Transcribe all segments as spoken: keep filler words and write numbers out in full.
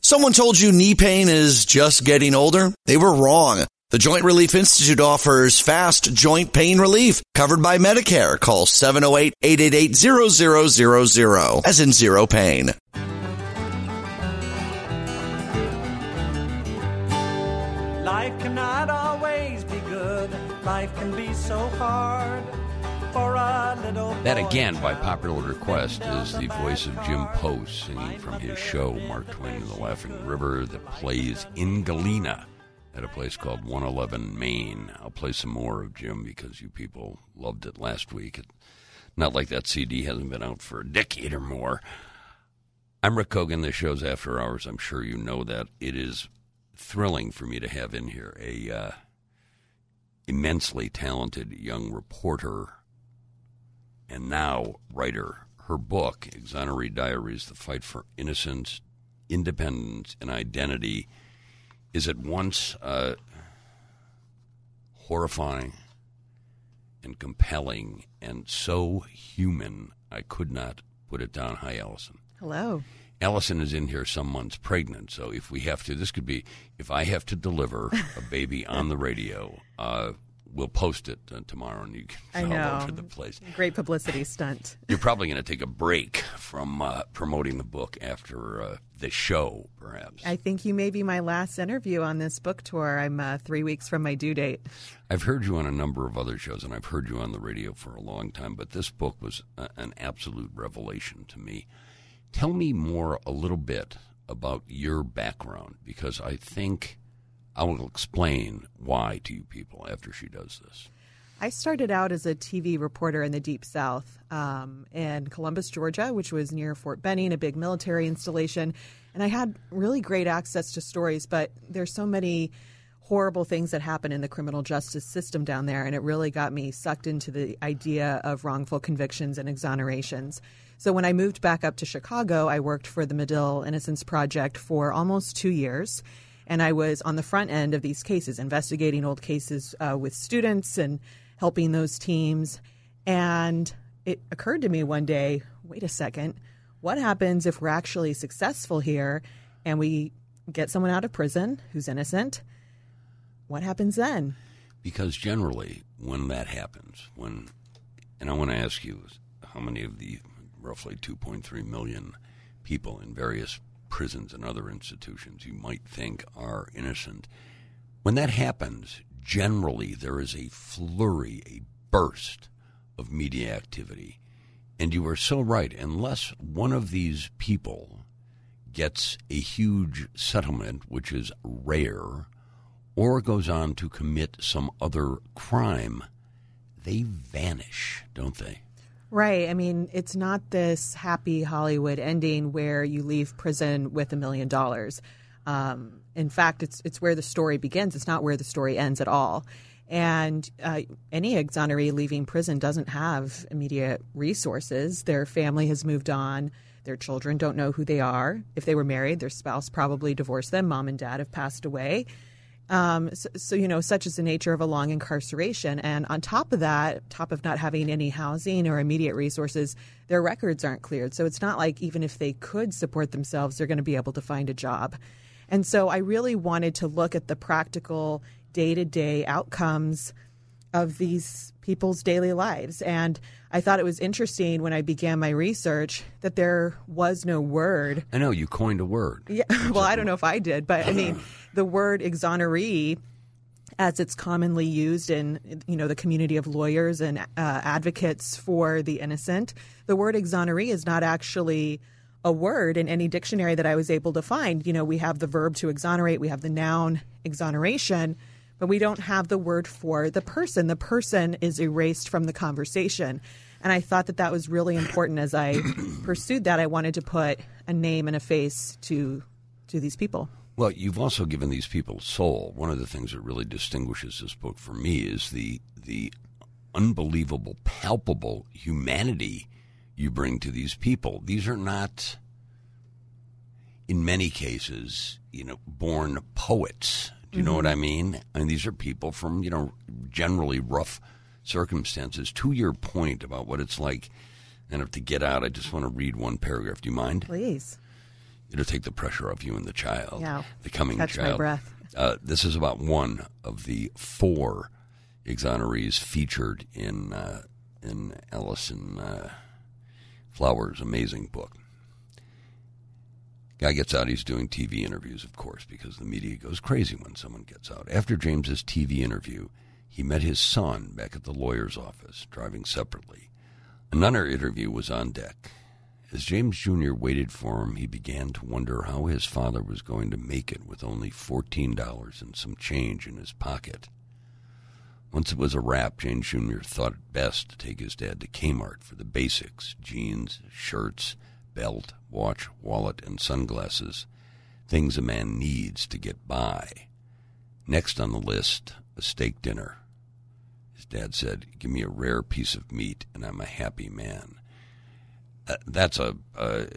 Someone told you knee pain is just getting older? They were wrong. The Joint Relief Institute offers fast joint pain relief covered by Medicare. Call seven oh eight, eight eight eight, zero zero zero zero, as in zero pain. Life cannot always be good. Life can be so hard. For a little that again, by popular request, is the voice of Jim Post singing from his show Mark Twain and the Laughing River that plays in Galena at a place called one eleven Main. I'll play some more of Jim because you people loved it last week. It, not like that C D hasn't been out for a decade or more. I'm Rick Kogan. This show's After Hours. I'm sure you know that. It is thrilling for me to have in here a uh, immensely talented young reporter and now writer. Her book, Exoneree Diaries, The Fight for Innocence, Independence, and Identity, is at once uh, horrifying and compelling and so human, I could not put it down. Hi, Allison. Hello. Allison is in here some months pregnant, so if we have to, this could be, if I have to deliver a baby on the radio, uh, we'll post it uh, tomorrow, and you can I all know. over the place. Great publicity stunt. You're probably going to take a break from uh, promoting the book after uh, the show, perhaps. I think you may be my last interview on this book tour. I'm uh, three weeks from my due date. I've heard you on a number of other shows, and I've heard you on the radio for a long time, but this book was a, an absolute revelation to me. Tell me more a little bit about your background, because I think I will explain why to you people after she does this. I started out as a T V reporter in the Deep South um, in Columbus, Georgia, which was near Fort Benning, a big military installation. And I had really great access to stories, but there's so many horrible things that happen in the criminal justice system down there, and it really got me sucked into the idea of wrongful convictions and exonerations. So when I moved back up to Chicago, I worked for the Medill Innocence Project for almost two years. And I was on the front end of these cases, investigating old cases uh, with students and helping those teams. And it occurred to me one day, wait a second, what happens if we're actually successful here and we get someone out of prison who's innocent? What happens then? Because generally, when that happens, when, and I want to ask you, how many of the roughly two point three million people in various prisons and other institutions you might think are innocent. When that happens, generally there is a flurry, a burst of media activity. And you are so right. Unless one of these people gets a huge settlement, which is rare, or goes on to commit some other crime, they vanish, don't they? Right. I mean, it's not this happy Hollywood ending where you leave prison with a million dollars. Um, in fact, it's it's where the story begins. It's not where the story ends at all. And uh, any exoneree leaving prison doesn't have immediate resources. Their family has moved on. Their children don't know who they are. If they were married, their spouse probably divorced them. Mom and dad have passed away. Um, so, so, you know, such is the nature of a long incarceration. And on top of that, top of not having any housing or immediate resources, their records aren't cleared. So it's not like even if they could support themselves, they're going to be able to find a job. And so I really wanted to look at the practical day-to-day outcomes of these people's daily lives. And I thought it was interesting when I began my research that there was no word. I know, you coined a word. Yeah, well, I don't know if I did, but I mean, the word exoneree, as it's commonly used in, you know, the community of lawyers and uh, advocates for the innocent, the word exoneree is not actually a word in any dictionary that I was able to find. You know, we have the verb to exonerate, we have the noun exoneration, but we don't have the word for the person. The person is erased from the conversation. And I thought that that was really important as I pursued that. I wanted to put a name and a face to to these people. Well, you've also given these people soul. One of the things that really distinguishes this book for me is the the unbelievable, palpable humanity you bring to these people. These are not, in many cases, you know, born poets. Do you know what I mean? I mean, these are people from, you know, generally rough circumstances. To your point about what it's like, and if to get out, I just want to read one paragraph. Do you mind? Please. It'll take the pressure off you and the child, Yeah. the coming Catch child. my breath. Uh, this is about one of the four exonerees featured in uh, in Alison uh, Flowers' amazing book. Guy gets out, he's doing T V interviews, of course, because the media goes crazy when someone gets out. After James's T V interview, he met his son back at the lawyer's office, driving separately. Another interview was on deck. As James Junior waited for him, he began to wonder how his father was going to make it with only fourteen dollars and some change in his pocket. Once it was a wrap, James Junior thought it best to take his dad to Kmart for the basics: jeans, shirts, belt, watch, wallet, and sunglasses, things a man needs to get by. Next on the list, a steak dinner. His dad said, "Give me a rare piece of meat, and I'm a happy man." Uh, that's a uh,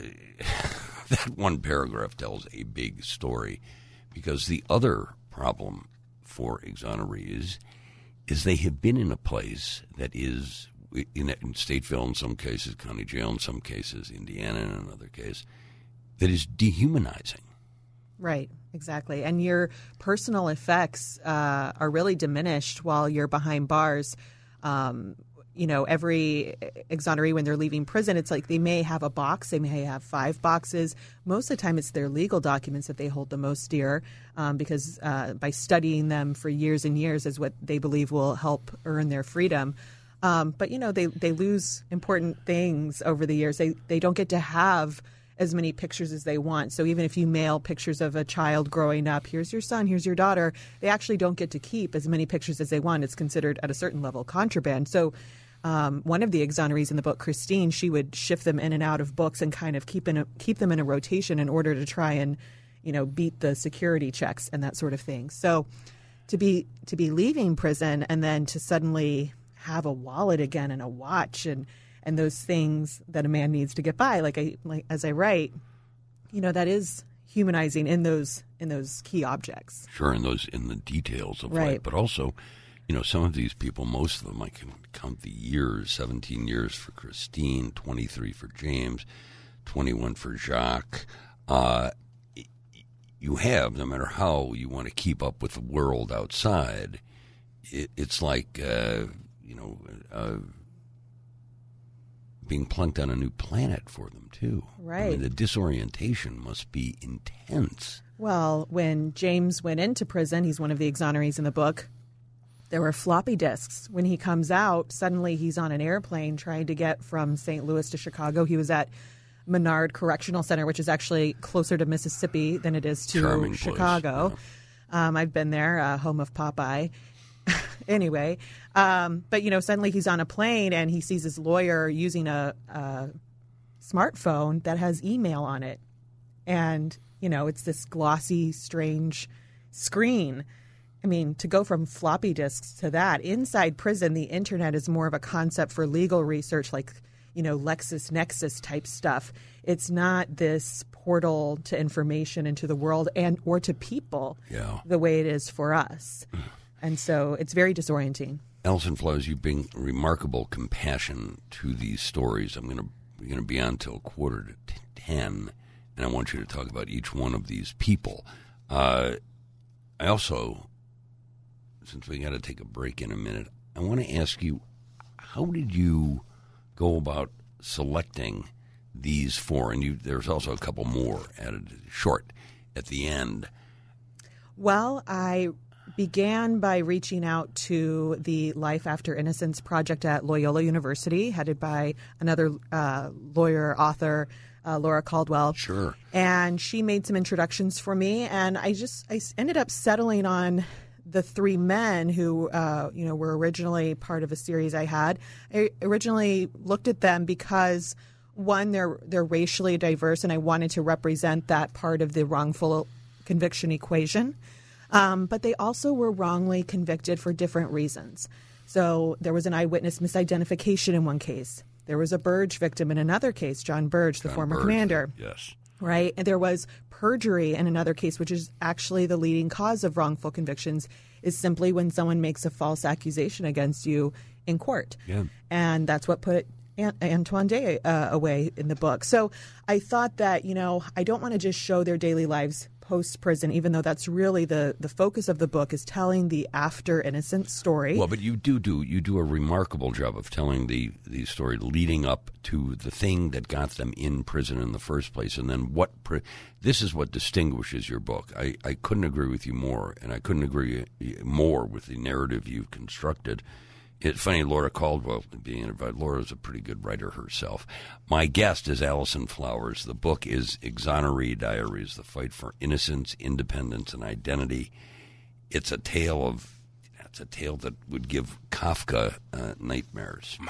that one paragraph tells a big story, because the other problem for exonerees is they have been in a place that is, in, in Stateville in some cases, county jail in some cases, Indiana in another case, that is dehumanizing. Right, exactly. And your personal effects uh, are really diminished while you're behind bars. Um, you know, every exoneree, when they're leaving prison, it's like they may have a box, they may have five boxes. Most of the time it's their legal documents that they hold the most dear, um, because uh, by studying them for years and years is what they believe will help earn their freedom. Um, but, you know, they, they lose important things over the years. They, they don't get to have as many pictures as they want. So even if you mail pictures of a child growing up, here's your son, here's your daughter, they actually don't get to keep as many pictures as they want. It's considered at a certain level contraband. So um, one of the exonerees in the book, Christine, she would shift them in and out of books and kind of keep in a, keep them in a rotation in order to try and, you know, beat the security checks and that sort of thing. So to be to be leaving prison and then to suddenly have a wallet again and a watch and and those things that a man needs to get by, like I like as I write, you know, that is humanizing in those in those key objects. Sure, in those in the details of Right. life, but also, you know, some of these people, most of them, I can count the years: seventeen years for Christine, twenty-three for James, twenty-one for Jacques. Uh, you have, no matter how you want to keep up with the world outside, it, it's like uh, you know. Uh, being plunked on a new planet for them, too. Right. I mean, the disorientation must be intense. Well, when James went into prison, he's one of the exonerees in the book, there were floppy disks. When he comes out, suddenly he's on an airplane trying to get from Saint Louis to Chicago. He was at Menard Correctional Center, which is actually closer to Mississippi than it is to Charming Chicago. place, Um, I've been there, uh, home of Popeye. Anyway, um, but, you know, suddenly he's on a plane and he sees his lawyer using a, a smartphone that has email on it. And, you know, it's this glossy, strange screen. I mean, to go from floppy disks to that, inside prison, the internet is more of a concept for legal research, like, you know, LexisNexis type stuff. It's not this portal to information into the world and or to people Yeah. the way it is for us. And so it's very disorienting. Alison Flowers, you bring remarkable compassion to these stories. I'm going to we're going to be on till quarter to t- ten, and I want you to talk about each one of these people. Uh, I also, since we got to take a break in a minute, I want to ask you, how did you go about selecting these four? And you, there's also a couple more added short at the end. Well, I began by reaching out to the Life After Innocence project at Loyola University, headed by another uh, lawyer, author, uh, Laura Caldwell. Sure. And she made some introductions for me, and I just I ended up settling on the three men who, uh, you know, were originally part of a series I had. I originally looked at them because, one, they're they're racially diverse, and I wanted to represent that part of the wrongful conviction equation. Um, but they also were wrongly convicted for different reasons. So there was an eyewitness misidentification in one case. There was a Burge victim in another case, John Burge, the John former Burge, commander. Yes. Right? And there was perjury in another case, which is actually the leading cause of wrongful convictions, is simply when someone makes a false accusation against you in court. Yeah. And that's what put Antoine Day uh, away in the book. So I thought that, you know, I don't want to just show their daily lives post-prison, even though that's really the, the focus of the book, is telling the after-innocence story. Well, but you do do you do a remarkable job of telling the, the story leading up to the thing that got them in prison in the first place, and then what. Pre- this is what distinguishes your book. I, I couldn't agree with you more, and I couldn't agree more with the narrative you've constructed. It's funny, Laura Caldwell being interviewed. Laura's a pretty good writer herself. My guest is Allison Flowers. The book is Exoneree Diaries, The Fight for Innocence, Independence, and Identity. It's a tale of, it's a tale that would give Kafka uh, nightmares.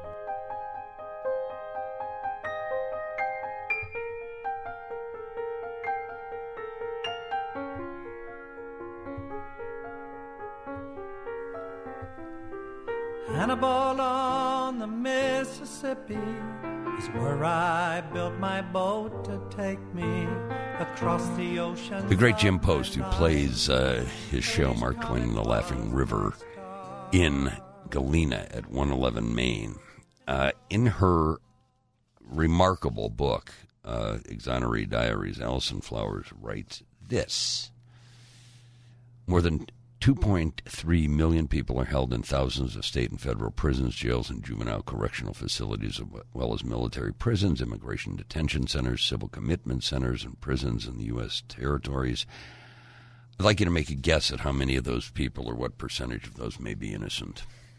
Hannibal on the Mississippi is where I built my boat to take me across the ocean. The great Jim Post, who plays uh, his show, Mark Twain and the Laughing River, in Galena at one eleven Main. Uh, in her remarkable book, uh, Exoneree Diaries, Allison Flowers writes this. More than two point three million people are held in thousands of state and federal prisons, jails, and juvenile correctional facilities, as well as military prisons, immigration detention centers, civil commitment centers, and prisons in the U S territories. I'd like you to make a guess at how many of those people or what percentage of those may be innocent.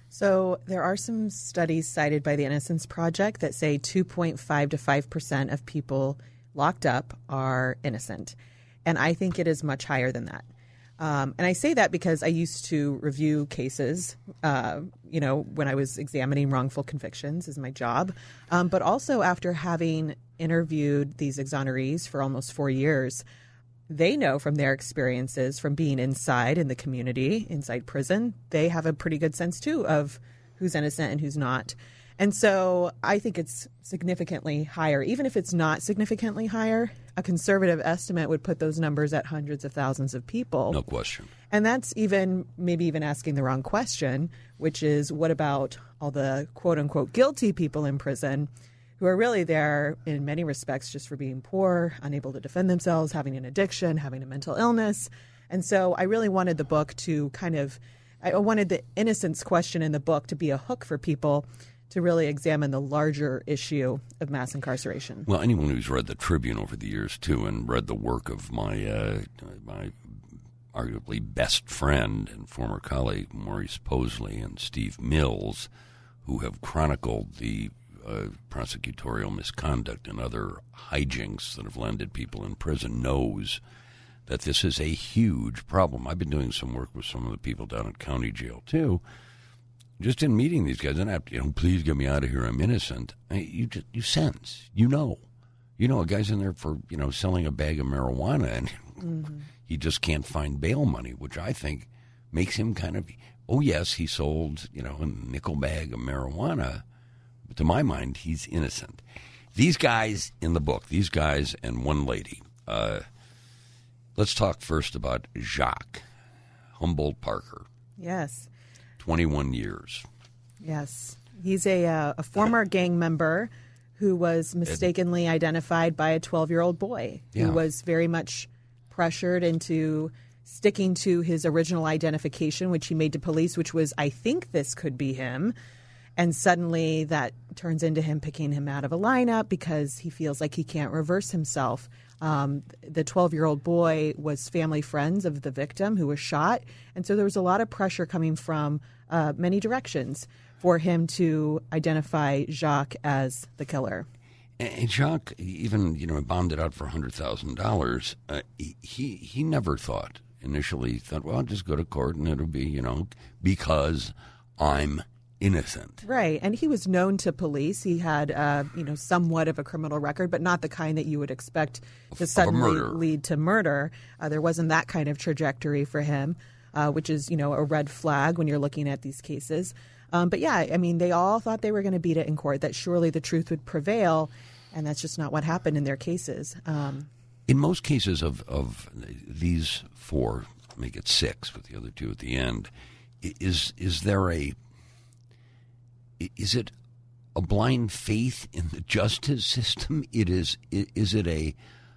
So there are some studies cited by the Innocence Project that say two point five to five percent of people locked up are innocent. And I think it is much higher than that. Um, and I say that because I used to review cases, uh, you know, when I was examining wrongful convictions is my job. Um, but also after having interviewed these exonerees for almost four years, they know from their experiences from being inside in the community, inside prison, they have a pretty good sense, too, of who's innocent and who's not. And so I think it's significantly higher. Even if it's not significantly higher, a conservative estimate would put those numbers at hundreds of thousands of people. No question. And that's even maybe even asking the wrong question, which is what about all the quote unquote guilty people in prison who are really there in many respects just for being poor, unable to defend themselves, having an addiction, having a mental illness. And so I really wanted the book to kind of I wanted the innocence question in the book to be a hook for people to really examine the larger issue of mass incarceration. Well, anyone who's read the Tribune over the years, too, and read the work of my uh, my arguably best friend and former colleague, Maurice Posley, and Steve Mills, who have chronicled the uh, prosecutorial misconduct and other hijinks that have landed people in prison, knows that this is a huge problem. I've been doing some work with some of the people down at county jail, too. Just in meeting these guys, and I, you know, please get me out of here. I'm innocent. I, you just you sense, you know, you know, a guy's in there for you know selling a bag of marijuana, and mm-hmm. he just can't find bail money, which I think makes him kind of. Oh yes, he sold you know a nickel bag of marijuana, but to my mind, he's innocent. These guys in the book, these guys and one lady. Uh, let's talk first about Jacques Humboldt Parker. Yes. twenty-one years. Yes. He's a, uh, a former gang member who was mistakenly identified by a twelve-year-old boy who yeah. was very much pressured into sticking to his original identification, which he made to police, which was, I think this could be him. And suddenly that turns into him picking him out of a lineup because he feels like he can't reverse himself. Um, the twelve-year-old boy was family friends of the victim who was shot. And so there was a lot of pressure coming from uh, many directions for him to identify Jacques as the killer. And Jacques, even, you know, bonded out for one hundred thousand dollars. Uh, he, he never thought, initially thought, well, I'll just go to court and it'll be, you know, because I'm innocent. Right. And he was known to police. He had, uh, you know, somewhat of a criminal record, but not the kind that you would expect to suddenly lead to murder. Uh, there wasn't that kind of trajectory for him, uh, which is, you know, a red flag when you're looking at these cases. Um, but, yeah, I mean, they all thought they were going to beat it in court, that surely the truth would prevail, and that's just not what happened in their cases. Um, in most cases of, of these four, make it six with the other two at the end, is is there a... Is it a blind faith in the justice system? It is. Is it a,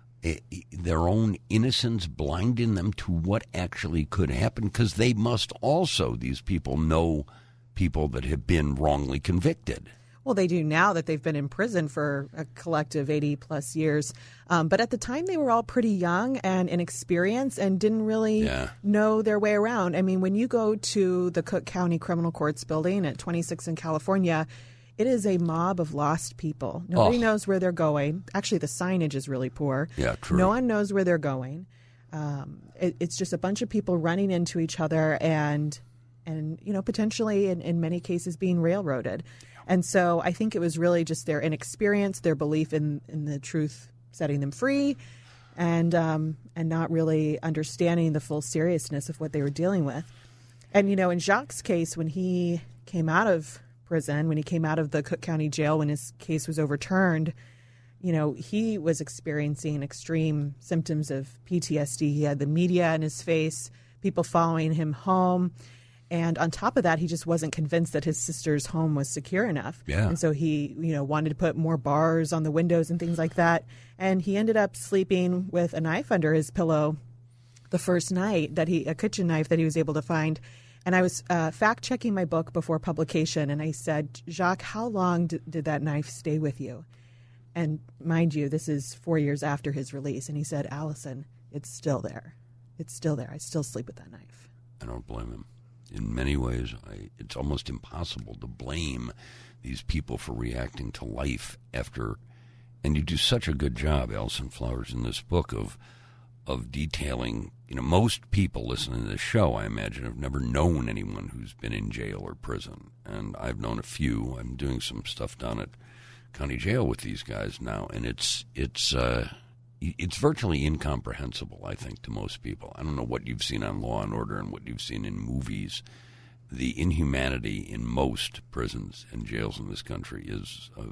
a their own innocence blinding them to what actually could happen? Because they must also, these people, know people that have been wrongly convicted. Well, they do now that they've been in prison for a collective eighty plus years. Um, but at the time, they were all pretty young and inexperienced and didn't really yeah. know their way around. I mean, when you go to the Cook County Criminal Courts building at twenty-six in California, it is a mob of lost people. Nobody oh. knows where they're going. Actually, the signage is really poor. Yeah, true. No one knows where they're going. Um, it, it's just a bunch of people running into each other and, and you know, potentially in, in many cases being railroaded. And so I think it was really just their inexperience, their belief in, in the truth setting them free, and um, and not really understanding the full seriousness of what they were dealing with. And, you know, in Jacques' case, when he came out of prison, when he came out of the Cook County jail, when his case was overturned, you know, he was experiencing extreme symptoms of P T S D. He had the media in his face, people following him home. And on top of that, he just wasn't convinced that his sister's home was secure enough. Yeah. And so he, you know, wanted to put more bars on the windows and things like that. And he ended up sleeping with a knife under his pillow the first night that he, a kitchen knife that he was able to find. And I was uh, fact checking my book before publication. And I said, Jacques, how long d- did that knife stay with you? And mind you, this is four years after his release. And he said, Allison, it's still there. It's still there. I still sleep with that knife. I don't blame him. In many ways, I, it's almost impossible to blame these people for reacting to life after. And you do such a good job, Alison Flowers, in this book of of detailing. You know, most people listening to this show, I imagine, have never known anyone who's been in jail or prison, and I've known a few. I'm doing some stuff down at county jail with these guys now, and it's it's. Uh, It's virtually incomprehensible, I think, to most people. I don't know what you've seen on Law and Order and what you've seen in movies. The inhumanity in most prisons and jails in this country is uh,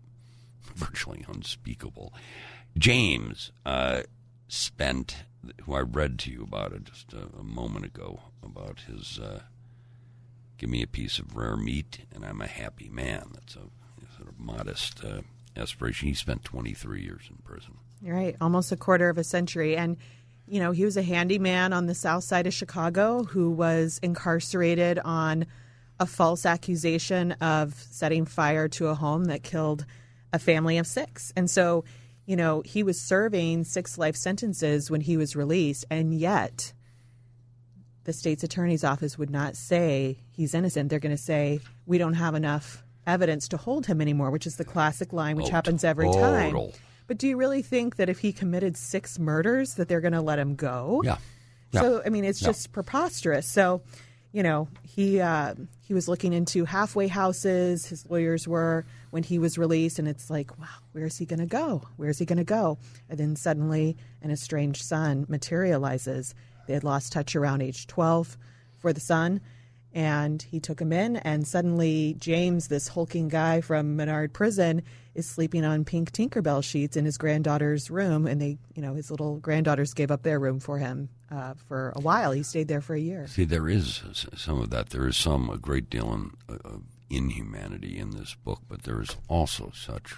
virtually unspeakable. James uh, spent, who I read to you about it just a, a moment ago, about his uh, give me a piece of rare meat and I'm a happy man. That's a sort of modest uh, aspiration. He spent twenty-three years in prison. You're right, almost a quarter of a century. And, you know, he was a handyman on the south side of Chicago who was incarcerated on a false accusation of setting fire to a home that killed a family of six. And so, you know, he was serving six life sentences when he was released, and yet the state's attorney's office would not say he's innocent. They're going to say, we don't have enough evidence to hold him anymore, which is the classic line, which oh, happens every total. time. But do you really think that if he committed six murders that they're going to let him go? Yeah. yeah. So, I mean, it's yeah. just preposterous. So, you know, he uh, he was looking into halfway houses, his lawyers were, when he was released, and it's like, wow, where is he going to go? Where is he going to go? And then suddenly an estranged son materializes. They had lost touch around age twelve for the son, and he took him in, and suddenly James, this hulking guy from Menard Prison, is sleeping on pink Tinkerbell sheets in his granddaughter's room, and they, you know, his little granddaughters gave up their room for him uh, for a while. He stayed there for a year. See, there is some of that. There is some, a great deal in, uh, of inhumanity in this book, but there is also such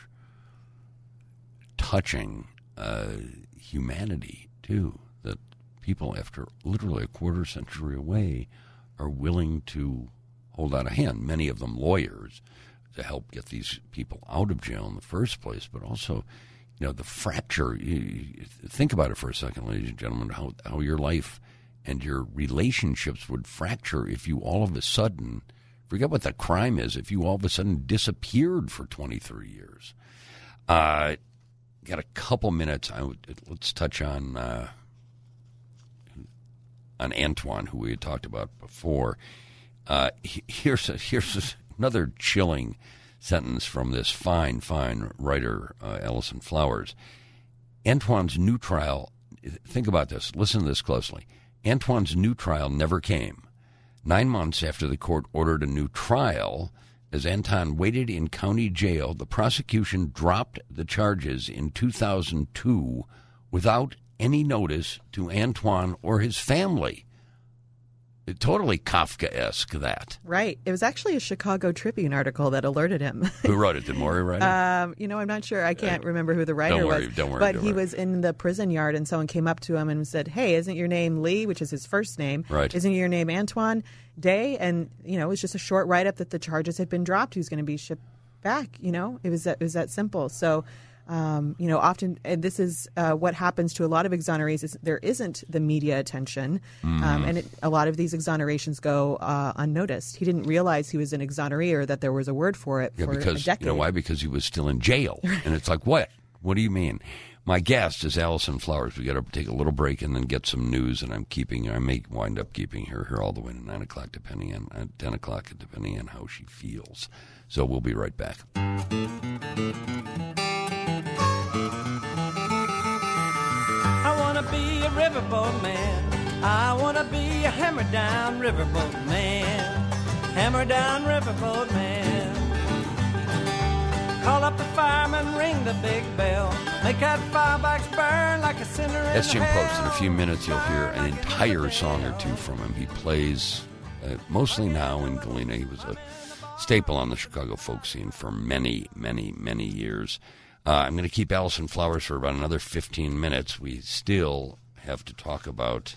touching uh, humanity, too, that people, after literally a quarter century away, are willing to hold out a hand, many of them lawyers, to help get these people out of jail in the first place, but also, you know, the fracture. You, you think about it for a second, ladies and gentlemen, how, how your life and your relationships would fracture if you all of a sudden, forget what the crime is, if you all of a sudden disappeared for twenty-three years. Uh, got a couple minutes. I would, let's touch on uh, on Antoine, who we had talked about before. Uh, here's a, here's a, another chilling sentence from this fine, fine writer, uh, Alison Flowers. Antoine's new trial, think about this, listen to this closely. Antoine's new trial never came. Nine months after the court ordered a new trial, as Anton waited in county jail, the prosecution dropped the charges in two thousand two without any notice to Antoine or his family. totally Kafkaesque, that. Right. It was actually a Chicago Tribune article that alerted him. Who wrote it? Did Maury write it? Um, you know, I'm not sure. I can't remember who the writer don't worry, was. Don't worry. But don't he worry. was in the prison yard, and someone came up to him and said, "Hey, isn't your name Lee?" Which is his first name. Right. Isn't your name Antoine Day? And you know, it was just a short write-up that the charges had been dropped. He was going to be shipped back. You know, it was that, it was that simple. So. Um, you know, often, and this is uh, what happens to a lot of exonerees, is there isn't the media attention, Mm. um, and it, a lot of these exonerations go uh, unnoticed. He didn't realize he was an exoneree or that there was a word for it Yeah, for because, a decade. you know why? Because he was still in jail. And it's like, what? What do you mean? My guest is Allison Flowers. We got to take a little break and then get some news, and I'm keeping, I may wind up keeping her here all the way to nine o'clock, depending on, uh, ten o'clock, depending on how she feels. So we'll be right back. I wanna be a riverboat man. I wanna be a hammer down riverboat man. Hammer down riverboat man. Call up the fireman, ring the big bell. Make that firebox burn like a cinder in That's Jim hell. Post. In a few minutes, you'll hear an entire song or two from him. He plays uh, mostly now in Galena. He was a staple on the Chicago folk scene for many, many, many years. Uh, I'm going to keep Allison Flowers for about another fifteen minutes. We still have to talk about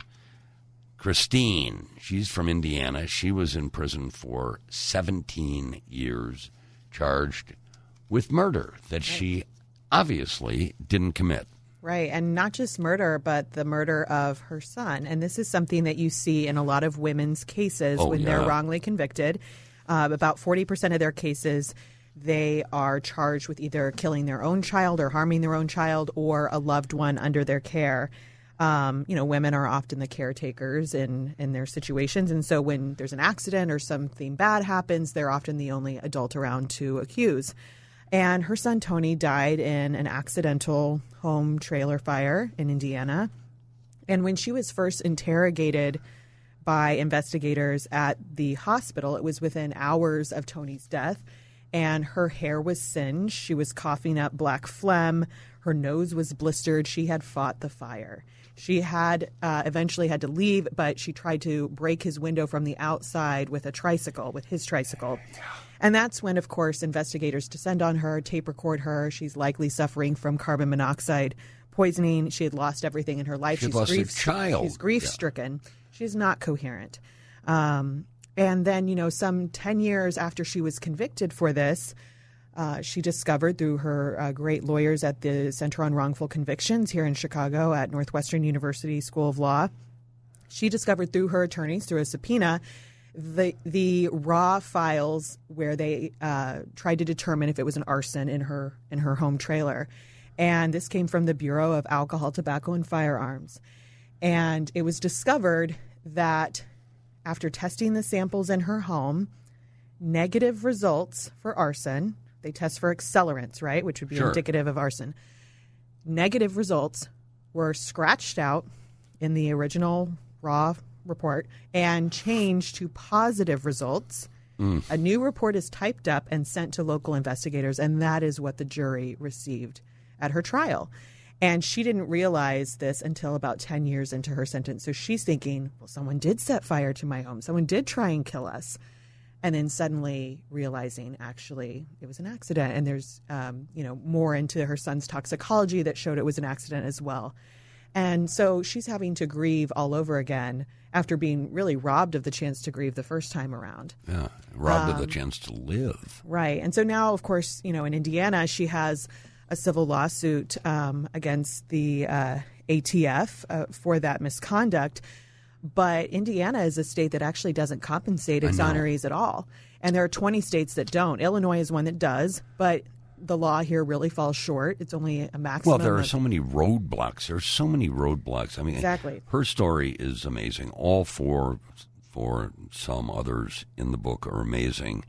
Christine. She's from Indiana. She was in prison for seventeen years, charged with murder that she obviously didn't commit. Right, and not just murder, but the murder of her son. And this is something that you see in a lot of women's cases Oh, when yeah. they're wrongly convicted. Uh, about forty percent of their cases, they are charged with either killing their own child or harming their own child or a loved one under their care. Um, you know, women are often the caretakers in, in their situations. And so when there's an accident or something bad happens, they're often the only adult around to accuse. And her son, Tony, died in an accidental home trailer fire in Indiana. And when she was first interrogated by investigators at the hospital, it was within hours of Tony's death. And her hair was singed. She was coughing up black phlegm. Her nose was blistered. She had fought the fire. She had uh, eventually had to leave, but she tried to break his window from the outside with a tricycle, with his tricycle. And that's when, of course, investigators descend on her, tape record her. She's likely suffering from carbon monoxide poisoning. She had lost everything in her life. She she's lost a grief, child. She's grief-stricken. Yeah. She's not coherent. Um, and then, you know, some ten years after she was convicted for this, uh, she discovered through her uh, great lawyers at the Center on Wrongful Convictions here in Chicago at Northwestern University School of Law, she discovered through her attorneys, through a subpoena, the the raw files where they uh, tried to determine if it was an arson in her in her home trailer. And this came from the Bureau of Alcohol, Tobacco, and Firearms. And it was discovered that after testing the samples in her home, negative results for arson, they test for accelerants, right, which would be Sure. indicative of arson. Negative results were scratched out in the original raw report and changed to positive results. Mm. A new report is typed up and sent to local investigators, and that is what the jury received at her trial. And she didn't realize this until about ten years into her sentence. So she's thinking, well, someone did set fire to my home. Someone did try and kill us. And then suddenly realizing, actually, it was an accident. And there's, um, you know, more into her son's toxicology that showed it was an accident as well. And so she's having to grieve all over again after being really robbed of the chance to grieve the first time around. Yeah, robbed Um, of the chance to live. Right. And so now, of course, you know, in Indiana, she has a civil lawsuit um, against the uh, A T F uh, for that misconduct. But Indiana is a state that actually doesn't compensate exonerees at all. And there are twenty states that don't. Illinois is one that does, but the law here really falls short. It's only a maximum. Well, there are of- so many roadblocks. There's so many roadblocks. I mean, Exactly. her story is amazing. All four, for some others in the book, are amazing.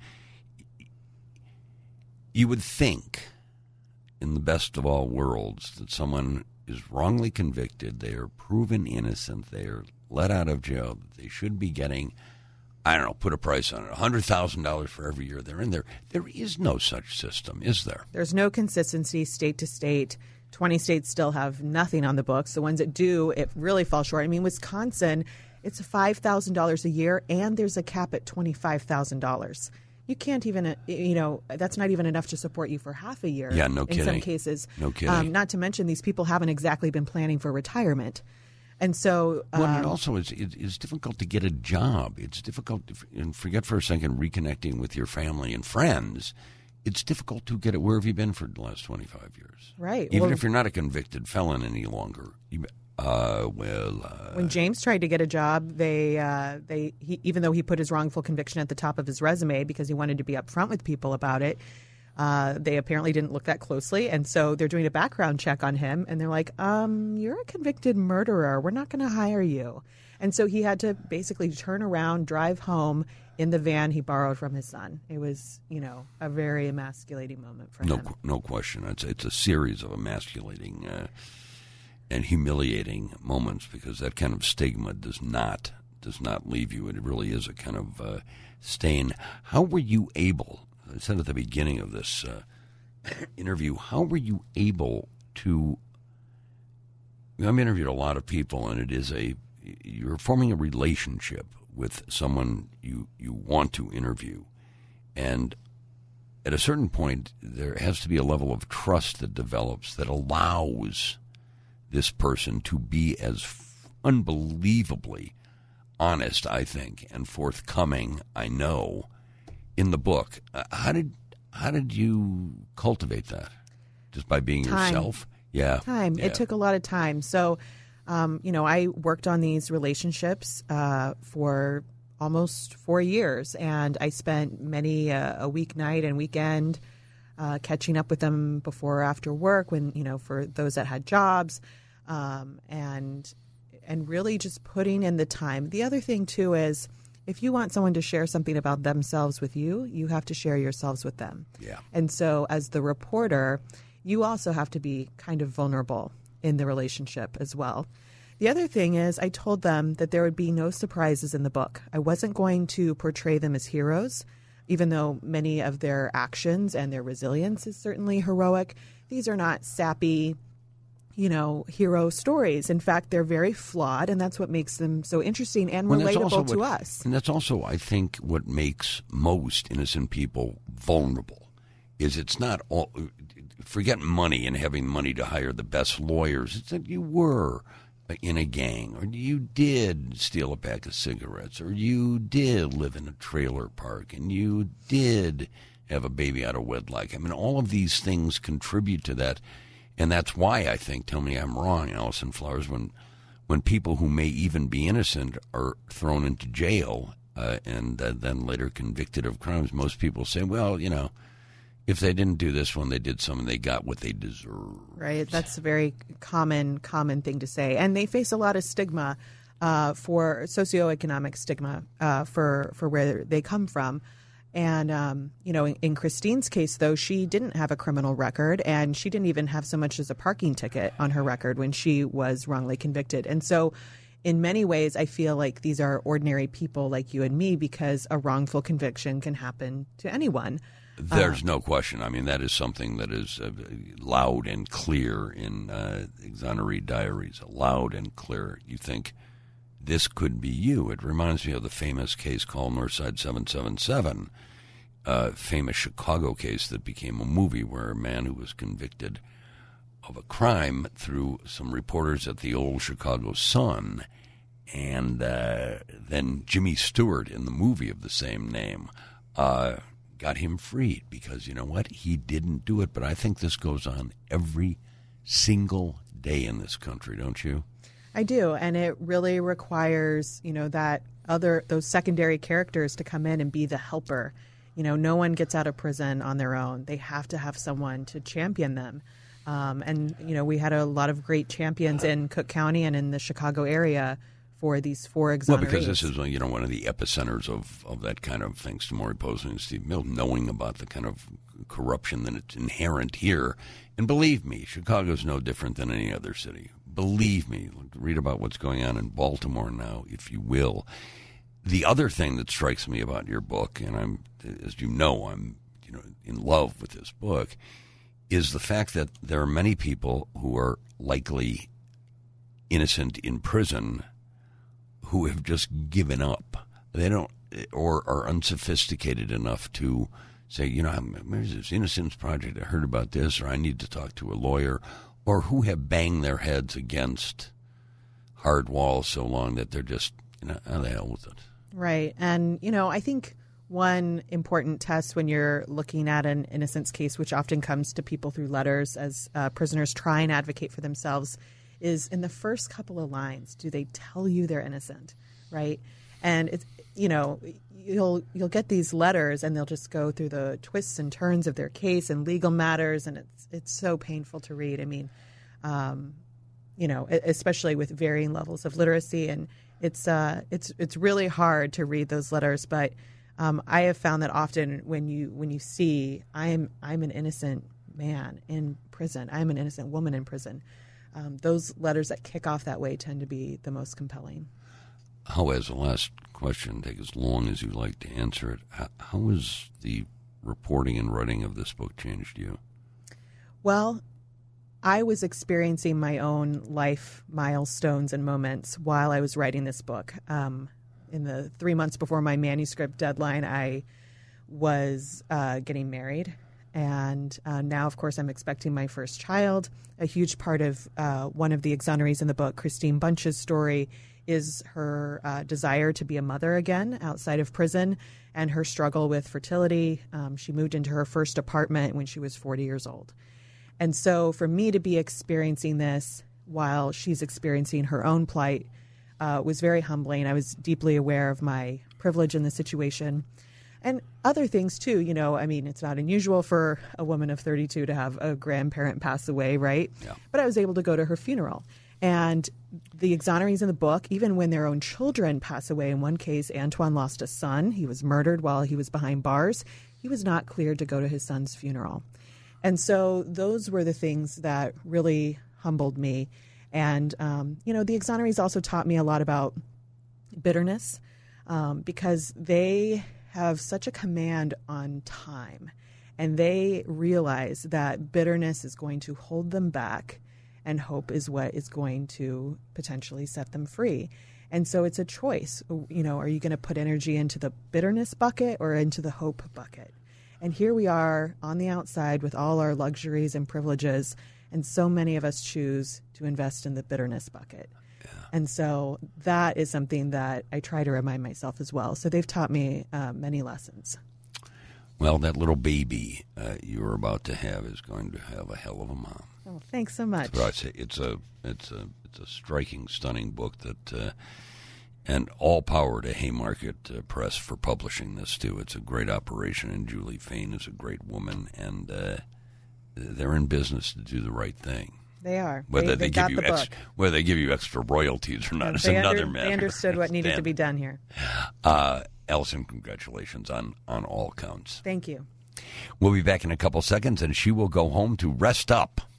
You would think, in the best of all worlds, that someone is wrongly convicted, they are proven innocent, they are let out of jail, that they should be getting, I don't know, put a price on it, one hundred thousand dollars for every year they're in there. There is no such system, is there? There's no consistency state to state. twenty states still have nothing on the books. The ones that do, it really falls short. I mean, Wisconsin it's five thousand dollars a year, and there's a cap at twenty-five thousand dollars. You can't even, you know, that's not even enough to support you for half a year. Yeah, no kidding. In some cases. No kidding. Um, not to mention these people haven't exactly been planning for retirement. And so... Um, well, it also is it, it's difficult to get a job. It's difficult, to, and forget for a second reconnecting with your family and friends. It's difficult to get it. Where have you been for the last twenty-five years? Right. Even well, if you're not a convicted felon any longer. You, uh, well... Uh, when James tried to get a job, they, uh, they he, even though he put his wrongful conviction at the top of his resume because he wanted to be upfront with people about it, uh, they apparently didn't look that closely. And so they're doing a background check on him. And they're like, um, you're a convicted murderer. We're not going to hire you. And so he had to basically turn around, drive home in the van he borrowed from his son. It was, you know, a very emasculating moment for no, him. No question. It's, it's a series of emasculating uh, and humiliating moments because that kind of stigma does not does not leave you. It really is a kind of uh, stain. How were you able, I said at the beginning of this uh, interview, how were you able to, I've interviewed a lot of people, and it is a, you're forming a relationship with someone you, you want to interview. And at a certain point, there has to be a level of trust that develops that allows this person to be as f- unbelievably honest, I think, and forthcoming, I know, in the book. Uh, how did how did you cultivate that? Just by being Time. yourself? Yeah. Time. Yeah. It took a lot of time. So, um, you know, I worked on these relationships uh, for almost four years, and I spent many uh, a weeknight and weekend uh, catching up with them before or after work when, you know, for those that had jobs, um, and and really just putting in the time. The other thing, too, is if you want someone to share something about themselves with you, you have to share yourselves with them. Yeah. And so as the reporter, you also have to be kind of vulnerable in the relationship as well. The other thing is I told them that there would be no surprises in the book. I wasn't going to portray them as heroes, even though many of their actions and their resilience is certainly heroic. These are not sappy, you know, hero stories. In fact, they're very flawed, and that's what makes them so interesting and Well, that's relatable also to what- us. And that's also, I think, what makes most innocent people vulnerable, is it's not all, forget money and having money to hire the best lawyers. It's that you were in a gang, or you did steal a pack of cigarettes, or you did live in a trailer park, and you did have a baby out of wedlock. I mean, all of these things contribute to that. And that's why I think, tell me I'm wrong, Allison Flowers, when when people who may even be innocent are thrown into jail uh, and uh, then later convicted of crimes, most people say, well, you know, if they didn't do this one, they did something, they got what they deserved. Right. That's a very common, common thing to say. And they face a lot of stigma uh, for socioeconomic stigma uh, for, for where they come from. And, um, you know, in, in Christine's case, though, she didn't have a criminal record, and she didn't even have so much as a parking ticket on her record when she was wrongly convicted. And so in many ways, I feel like these are ordinary people like you and me, because a wrongful conviction can happen to anyone. There's uh, no question. I mean, that is something that is uh, loud and clear in uh, Exoneree Diaries, loud and clear. You think, this could be you. It reminds me of the famous case called Northside seven seven seven, a famous Chicago case that became a movie where a man who was convicted of a crime through some reporters at the old Chicago Sun, and uh, then Jimmy Stewart in the movie of the same name uh, got him freed because, you know what, he didn't do it. But I think this goes on every single day in this country, don't you? I do, and it really requires, you know, that other those secondary characters to come in and be the helper. You know, no one gets out of prison on their own. They have to have someone to champion them. Um, and, you know, we had a lot of great champions in Cook County and in the Chicago area for these four exonerees. Well, because this is, you know, one of the epicenters of, of that kind of, thanks to Maury Posner and Steve Mills, knowing about the kind of corruption that it's inherent here. And believe me, Chicago's no different than any other city. Believe me, read about what's going on in Baltimore now, if you will. The other thing that strikes me about your book, and I'm, as you know, I'm, you know, in love with this book, is the fact that there are many people who are likely innocent in prison who have just given up. They don't, or are unsophisticated enough to say, you know, there's this Innocence Project, I heard about this, or I need to talk to a lawyer, or who have banged their heads against hard walls so long that they're just, you know, how the hell with it. Right. And, you know, I think one important test when you're looking at an innocence case, which often comes to people through letters as uh, prisoners try and advocate for themselves, is in the first couple of lines, do they tell you they're innocent, right? And, it's, you know, you'll you'll get these letters and they'll just go through the twists and turns of their case and legal matters, and it's it's so painful to read. I mean, um, you know, especially with varying levels of literacy, and it's uh, it's it's really hard to read those letters, but Um, I have found that often when you when you see I'm I'm an innocent man in prison, I'm an innocent woman in prison, um, those letters that kick off that way tend to be the most compelling. How, as a last question, take as long as you like to answer it, how, how has the reporting and writing of this book changed you? Well, I was experiencing my own life milestones and moments while I was writing this book. Um, In the three months before my manuscript deadline, I was uh, getting married. And uh, now, of course, I'm expecting my first child. A huge part of uh, one of the exonerees in the book, Christine Bunch's story, is her uh, desire to be a mother again outside of prison and her struggle with fertility. Um, she moved into her first apartment when she was forty years old. And so for me to be experiencing this while she's experiencing her own plight Uh, was very humbling. I was deeply aware of my privilege in the situation and other things too. You know, I mean, it's not unusual for a woman of thirty-two to have a grandparent pass away, right? Yeah. But I was able to go to her funeral. And the exonerees in the book, even when their own children pass away, in one case, Antoine lost a son. He was murdered while he was behind bars. He was not cleared to go to his son's funeral. And so those were the things that really humbled me. And, um, you know, the exonerees also taught me a lot about bitterness um, because they have such a command on time, and they realize that bitterness is going to hold them back and hope is what is going to potentially set them free. And so it's a choice. You know, are you going to put energy into the bitterness bucket or into the hope bucket? And here we are on the outside with all our luxuries and privileges, and so many of us choose to invest in the bitterness bucket. Yeah. And so that is something that I try to remind myself as well. So they've taught me uh, many lessons. Well, that little baby uh, you're about to have is going to have a hell of a mom. Oh, thanks so much. So I say it's a it's a it's a striking, stunning book that, uh, and all power to Haymarket uh, Press for publishing this too. It's a great operation, and Julie Fain is a great woman, and uh, they're in business to do the right thing. They are. Whether they, they, they give got you the extra, book. whether they give you extra royalties or not, is another under, matter. They understood what needed to be done here. Uh, Allison, congratulations on, on all counts. Thank you. We'll be back in a couple seconds, and she will go home to rest up.